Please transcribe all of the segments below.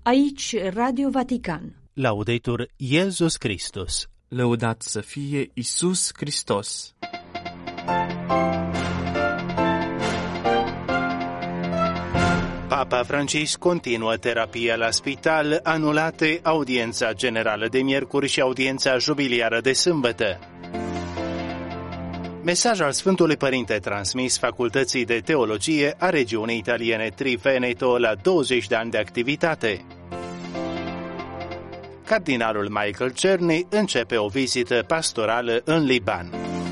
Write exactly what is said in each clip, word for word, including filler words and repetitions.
Aici Radio Vatican. Laudetur Iesus Christus. Lăudat să fie Iisus Hristos. Papa Francisc continuă terapia la spital, anulate audiența generală de miercuri și audiența jubiliară de sâmbătă. Mesaj al Sfântului Părinte transmis Facultății de Teologie a regiunii italiene Triveneto la douăzeci de ani de activitate. Cardinalul Michael Czerny începe o vizită pastorală în Liban.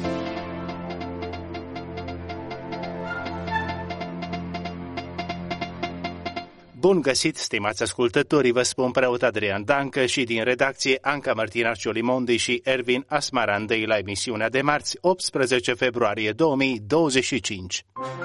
Bun găsit, stimați ascultători, vă spun preot Adrian Dancă și din redacție Anca Martina Ciolimondi și Ervin Asmarandei la emisiunea de marți, optsprezece februarie două mii douăzeci și cinci.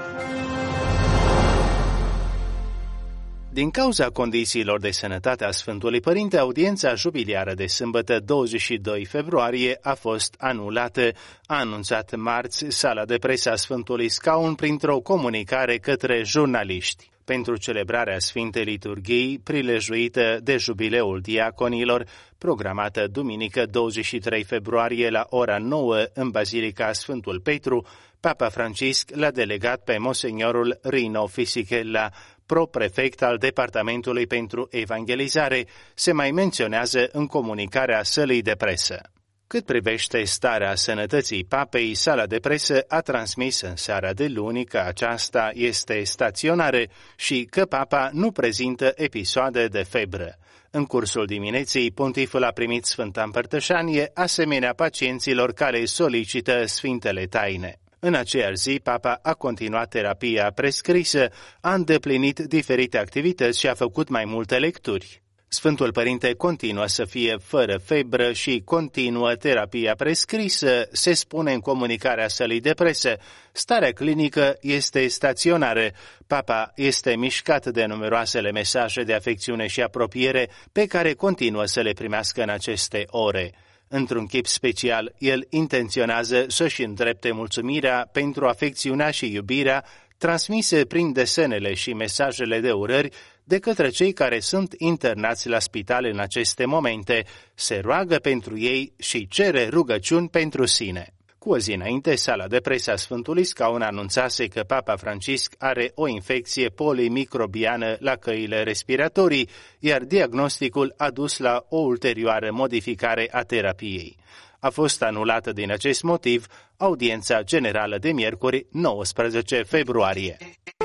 Din cauza condițiilor de sănătate a Sfântului Părinte, audiența jubiliară de sâmbătă douăzeci și doi februarie a fost anulată, a anunțat marți sala de presă a Sfântului Scaun printr-o comunicare către jurnaliști. Pentru celebrarea Sfintei Liturghii, prilejuită de jubileul diaconilor, programată duminică douăzeci și trei februarie la ora nouă în Bazilica Sfântul Petru, Papa Francisc l-a delegat pe Monsignorul Rino Fisichella, pro-prefect al Departamentului pentru Evangelizare, se mai menționează în comunicarea sălii de presă. Cât privește starea sănătății papei, sala de presă a transmis în seara de luni că aceasta este staționară și că papa nu prezintă episoade de febră. În cursul dimineții, pontiful a primit Sfânta Împărtășanie, asemenea pacienților care solicită Sfintele Taine. În aceeași zi, papa a continuat terapia prescrisă, a îndeplinit diferite activități și a făcut mai multe lecturi. Sfântul Părinte continuă să fie fără febră și continuă terapia prescrisă, se spune în comunicarea sălii de presă. Starea clinică este staționară. Papa este mișcat de numeroasele mesaje de afecțiune și apropiere pe care continuă să le primească în aceste ore. Într-un chip special, el intenționează să-și îndrepte mulțumirea pentru afecțiunea și iubirea transmise prin desenele și mesajele de urări de către cei care sunt internați la spital în aceste momente, se roagă pentru ei și cere rugăciuni pentru sine. Cu o zi înainte, sala de presă a Sfântului Scaun anunțase că Papa Francisc are o infecție polimicrobiană la căile respiratorii, iar diagnosticul a dus la o ulterioară modificare a terapiei. A fost anulată din acest motiv audiența generală de miercuri, nouăsprezece februarie.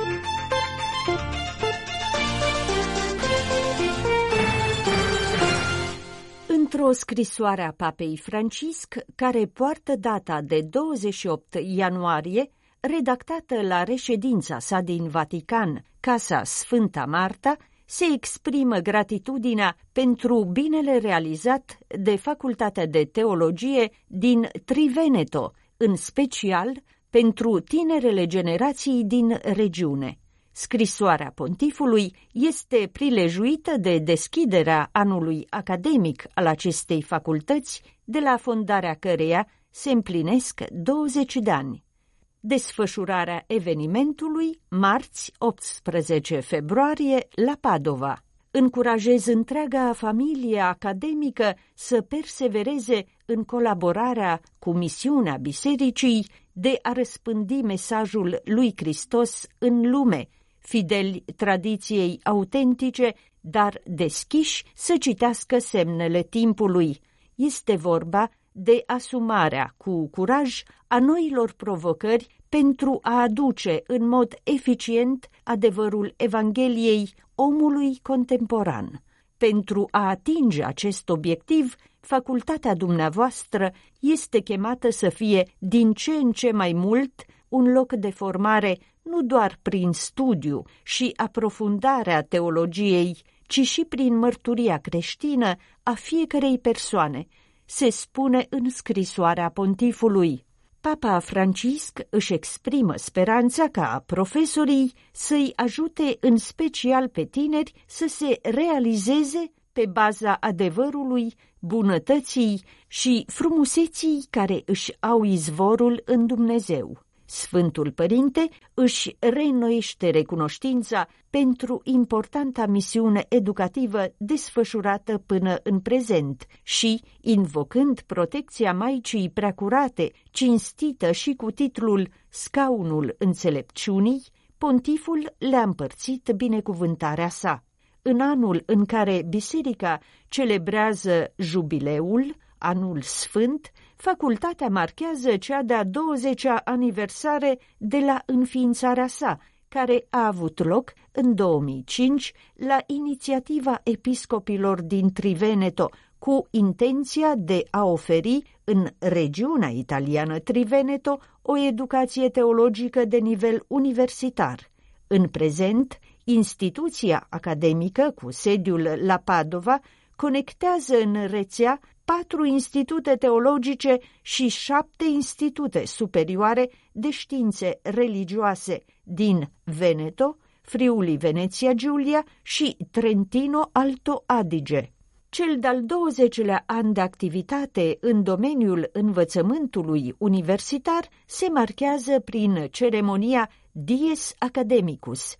Într-o scrisoare a Papei Francisc, care poartă data de douăzeci și opt ianuarie, redactată la reședința sa din Vatican, Casa Sfânta Marta, se exprimă gratitudinea pentru binele realizat de Facultatea de Teologie din Triveneto, în special pentru tinerele generații din regiune. Scrisoarea pontifului este prilejuită de deschiderea anului academic al acestei facultăți, de la fondarea căreia se împlinesc douăzeci de ani. Desfășurarea evenimentului, marți, optsprezece februarie, la Padova. Încurajez întreaga familie academică să persevereze în colaborarea cu misiunea Bisericii de a răspândi mesajul lui Hristos în lume, fideli tradiției autentice, dar deschiși să citească semnele timpului. Este vorba de asumarea cu curaj a noilor provocări pentru a aduce în mod eficient adevărul Evangheliei omului contemporan. Pentru a atinge acest obiectiv, facultatea dumneavoastră este chemată să fie din ce în ce mai mult un loc de formare nu doar prin studiu și aprofundarea teologiei, ci și prin mărturia creștină a fiecărei persoane, se spune în scrisoarea pontifului. Papa Francisc își exprimă speranța ca profesorii să-i ajute în special pe tineri să se realizeze pe baza adevărului, bunătății și frumuseții care își au izvorul în Dumnezeu. Sfântul Părinte își reînnoiește recunoștința pentru importanta misiune educativă desfășurată până în prezent și, invocând protecția Maicii Preacurate, cinstită și cu titlul Scaunul Înțelepciunii, pontiful le-a împărțit binecuvântarea sa. În anul în care biserica celebrează jubileul, anul sfânt, facultatea marchează cea de-a douăzecea aniversare de la înființarea sa, care a avut loc în două mii cinci la inițiativa episcopilor din Triveneto, cu intenția de a oferi în regiunea italiană Triveneto o educație teologică de nivel universitar. În prezent, instituția academică cu sediul la Padova conectează în rețea patru institute teologice și șapte institute superioare de științe religioase din Veneto, Friuli Veneția Giulia și Trentino Alto Adige. Cel de-al douăzecilea an de activitate în domeniul învățământului universitar se marchează prin ceremonia Dies Academicus.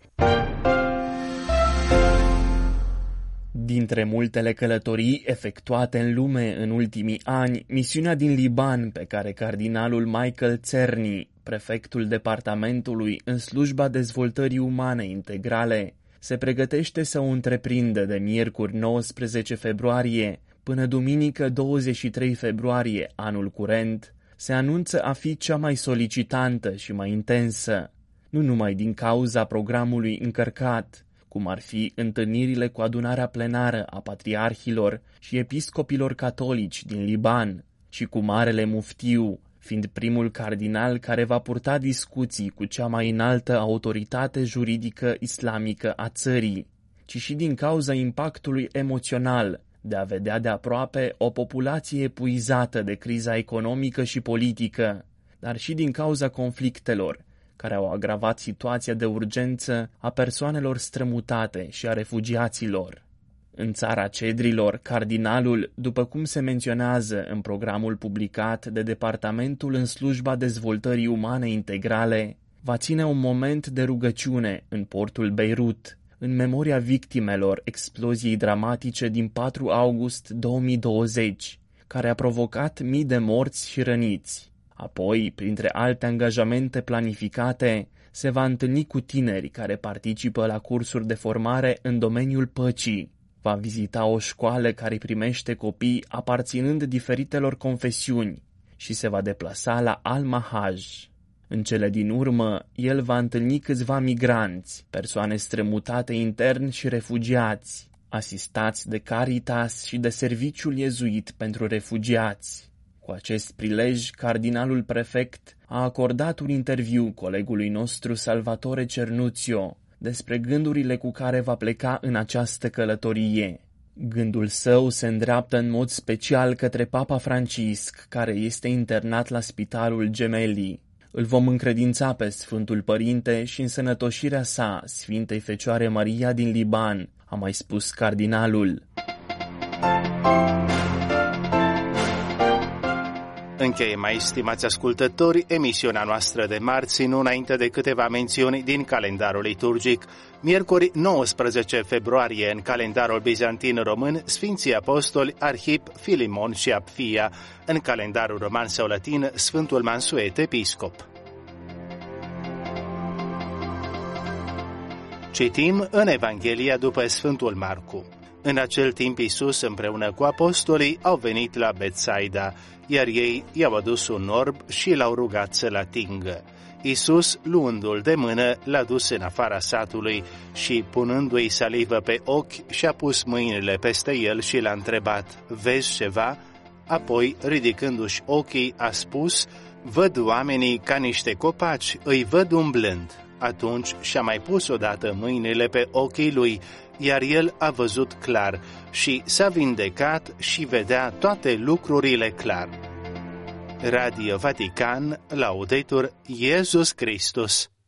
Dintre multele călătorii efectuate în lume în ultimii ani, misiunea din Liban, pe care cardinalul Michael Czerny, prefectul departamentului în slujba dezvoltării umane integrale, se pregătește să o întreprindă de miercuri nouăsprezece februarie până duminică douăzeci și trei februarie anul curent, se anunță a fi cea mai solicitantă și mai intensă, nu numai din cauza programului încărcat, cum ar fi întâlnirile cu adunarea plenară a patriarhilor și episcopilor catolici din Liban, ci cu Marele Muftiu, fiind primul cardinal care va purta discuții cu cea mai înaltă autoritate juridică islamică a țării, ci și din cauza impactului emoțional de a vedea de aproape o populație epuizată de criza economică și politică, dar și din cauza conflictelor care au agravat situația de urgență a persoanelor strămutate și a refugiaților. În țara Cedrilor, cardinalul, după cum se menționează în programul publicat de Departamentul în slujba dezvoltării umane integrale, va ține un moment de rugăciune în portul Beirut, în memoria victimelor exploziei dramatice din patru august două mii douăzeci, care a provocat mii de morți și răniți. Apoi, printre alte angajamente planificate, se va întâlni cu tineri care participă la cursuri de formare în domeniul păcii. Va vizita o școală care primește copii aparținând diferitelor confesiuni și se va deplasa la Al-Mahaj. În cele din urmă, el va întâlni câțiva migranți, persoane strămutate intern și refugiați, asistați de Caritas și de Serviciul Iezuit pentru Refugiați. Cu acest prilej, cardinalul prefect a acordat un interviu colegului nostru Salvatore Cernuzio despre gândurile cu care va pleca în această călătorie. Gândul său se îndreaptă în mod special către Papa Francisc, care este internat la Spitalul Gemelli. Îl vom încredința pe Sfântul Părinte și însănătoșirea sa, Sfintei Fecioare Maria din Liban, a mai spus cardinalul. Încheie, mai stimați ascultători, emisiunea noastră de marți, nu înainte de câteva mențiuni din calendarul liturgic. Miercuri nouăsprezece februarie, în calendarul bizantin român, Sfinții Apostoli Arhip, Filimon și Apfia, în calendarul roman sau latin, Sfântul Mansuet, episcop. Citim în Evanghelia după Sfântul Marcu. În acel timp Iisus împreună cu apostolii au venit la Betsaida, iar ei i-au adus un orb și l-au rugat să-l atingă. Iisus, luându-l de mână, l-a dus în afara satului și, punându-i salivă pe ochi, și-a pus mâinile peste el și l-a întrebat: vezi ceva? Apoi, ridicându-și ochii, a spus: văd oamenii ca niște copaci, îi văd umblând. Atunci și-a mai pus odată mâinile pe ochii lui, iar el a văzut clar și s-a vindecat și vedea toate lucrurile clar. Radio Vatican, Laudetur Iesus Christus.